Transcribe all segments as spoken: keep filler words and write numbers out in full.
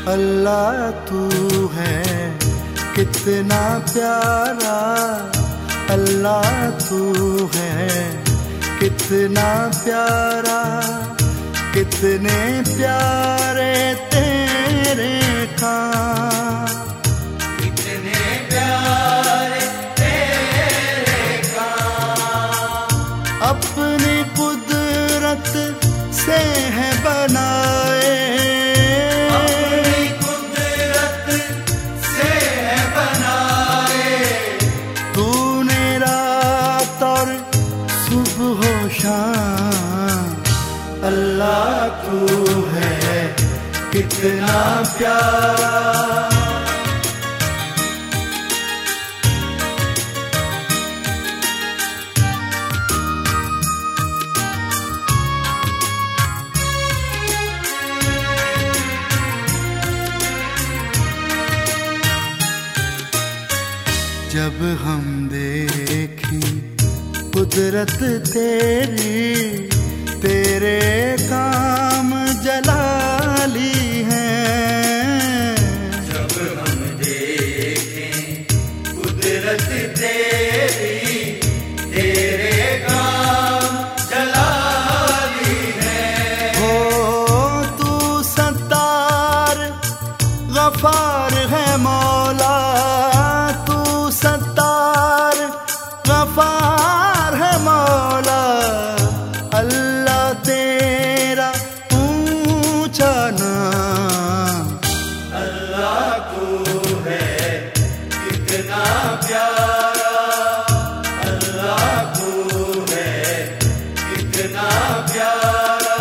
अल्लाह तू है कितना प्यारा, अल्लाह तू है कितना प्यारा, कितने प्यारे तेरे काम, कितने प्यारे तेरे काम, अपनी कुदरत से है बनाए, अपनी कुदरत से है बनाए, तूने रात और सुबह शाम, अल्लाह तू है कितना प्यारा। जब हम देखें कुदरत तेरी, तेरे काम जलाली हैं, जब हम देखें कुदरत तेरी, तेरे काम जलाली है। हो तू सत्तार गफार है मौला, तू सत्तार गफार है मौला, अल्लाह तेरा ऊंचा नाम, अल्लाह तू है कितना प्यारा, अल्लाह तू है कितना प्यारा।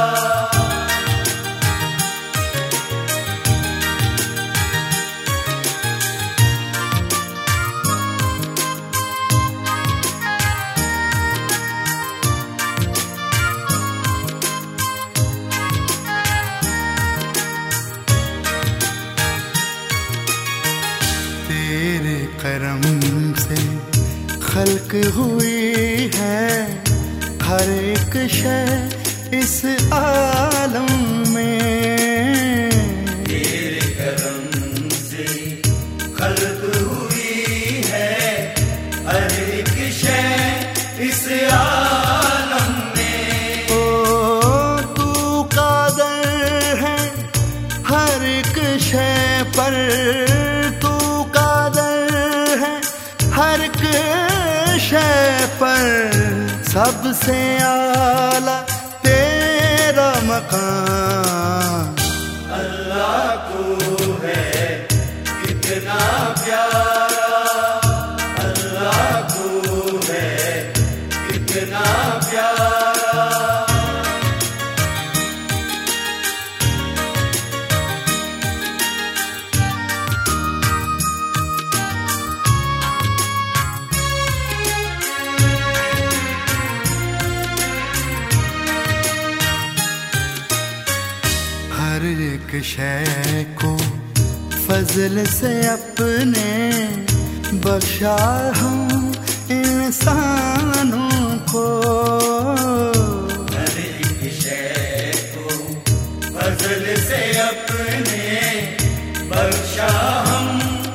तेरे करम से खल्क हुई है हर एक शय इस आलम में, तेरे करम से खल्क हुई है हर एक शय इस आलम में। ओ तू कादर है हर एक शय पर, हर एक शय पर सबसे आला तेरा मकाम, अल्लाह तू है कितना प्यारा, अल्लाह तू है कितना प्यारा। हर एक शय को फजल से अपने बख्शा हूँ इंसानों को, हर एक शय को फजल से अपने बख्शा हम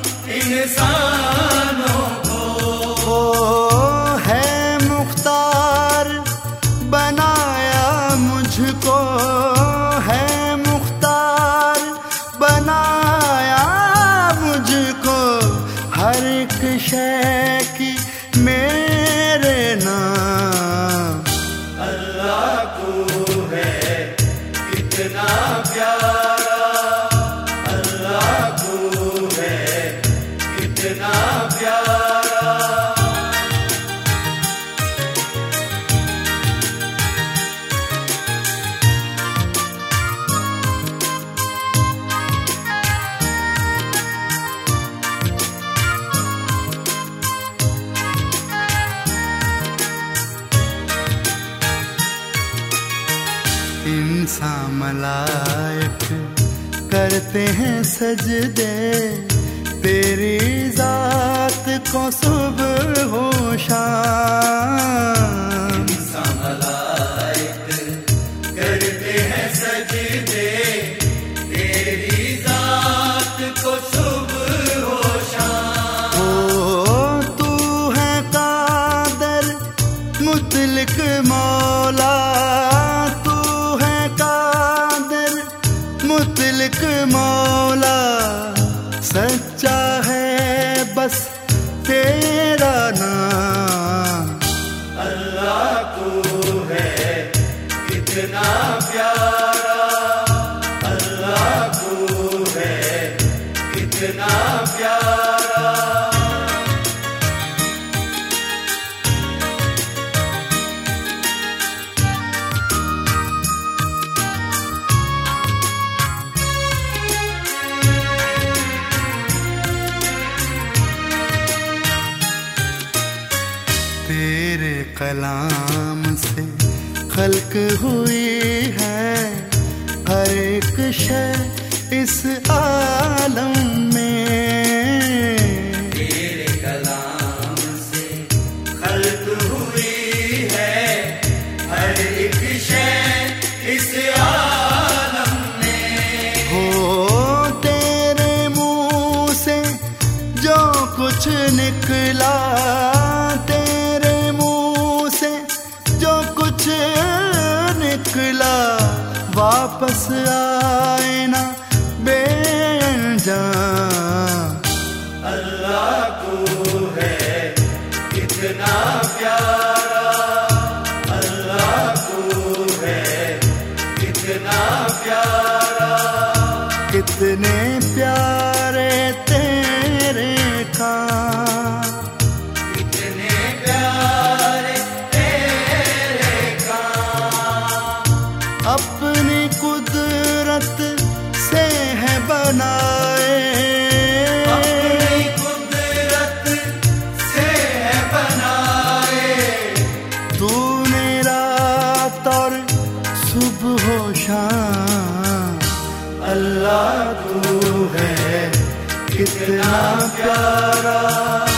इंसानों को। ओ है मुख्तार बनाया मुझको, है मुख्तार बनाया मुझको, हर एक शय की मेरे नाम, अल्लाह तू है कितना प्यारा, अल्लाह तू है कितना प्यारा। इंसान मलाइक करते हैं सजदे तेरी जात को सुबह हो शाम, इंसान मलाइक करते हैं सजदे तेरी जात मौला तू है कादिर मुतलक मौला, सच्चा है बस तेरा नाम। अल्लाह तू है कितना प्यारा, अल्लाह तू है कितना प्यारा। तेरे कलाम से खल्क हुई है हर एक शय इस आलम में। तेरे कलाम से खल्क हुई है हर एक शय इस आलम में। हो तेरे मुंह से जो कुछ निकला, वापस आए ना बेअंजाम। अल्लाह तू है कितना प्यारा, अल्लाह तू है कितना प्यारा। कितने प्यारे तेरे काम, कितने प्यारे तेरे काम। अपनी कुदरत से है बनाए, अपनी कुदरत से है बनाए। तूने रात और सुबह हो शाम। अल्लाह तू है कितना प्यारा।